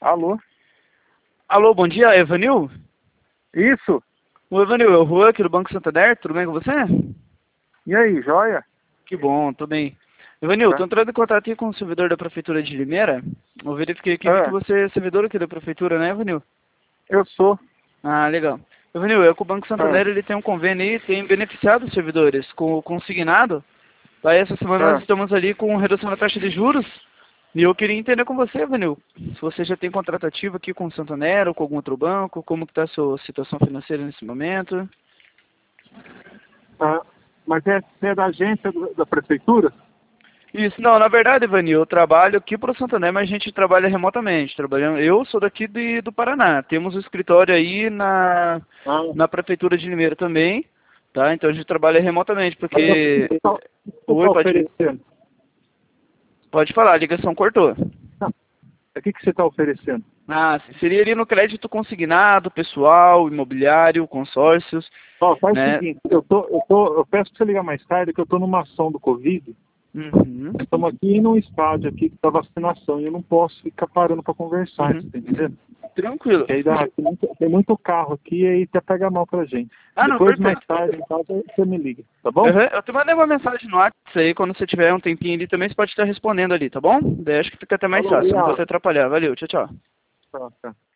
Alô? Alô, bom dia, Evanil? Isso? O Evanil, é o Juan aqui do Banco Santander, tudo bem com você? E aí, joia? Que bom, tô bem. Evanil, Tá. tô entrando em contato aqui com o servidor da Prefeitura de Limeira. Eu verifiquei aqui, vi que Ah, você é servidor aqui da Prefeitura, né, Evanil? eu sou. Ah, legal. Evanil, é que o Banco Ah, Santander ele tem um convênio aí, tem beneficiado os servidores com o consignado. Aí essa semana nós ah. estamos ali com redução da taxa de juros. E eu queria entender com você, Evanil, se você já tem contrato ativo aqui com o Santander ou com algum outro banco, como que está a sua situação financeira nesse momento? Ah, mas você é da agência da prefeitura? Isso, não, na verdade, Evanil, eu trabalho aqui para o Santander, mas a gente trabalha remotamente. Eu sou daqui do Paraná. Temos um escritório aí Ah, na Prefeitura de Limeira também, tá? Então a gente trabalha remotamente, mas porque... o que você Oi, está pode, oferecendo? pode falar, a ligação cortou. Ah, o que você está oferecendo? Ah, seria ali no crédito consignado, pessoal, imobiliário, consórcios, Ó, faz o né? seguinte, eu peço para você ligar mais tarde, que eu estou numa ação do Covid. Uhum, Nós estamos aqui num estádio aqui que está vacinação e eu não posso ficar parando para conversar, uhum. você tá entendendo? Tranquilo. Porque aí tem muito carro aqui e aí até pega mal pra gente. Ah, não, Depois, mais perfeito. tarde, em casa, você me liga, tá bom? Uhum. Eu te mandei uma mensagem no WhatsApp aí, quando você tiver um tempinho ali também, você pode estar respondendo ali, tá bom? Daí acho que fica até mais Falou, fácil, não vou te obrigado. atrapalhar. Valeu, tchau, tchau. Tchau, tchau.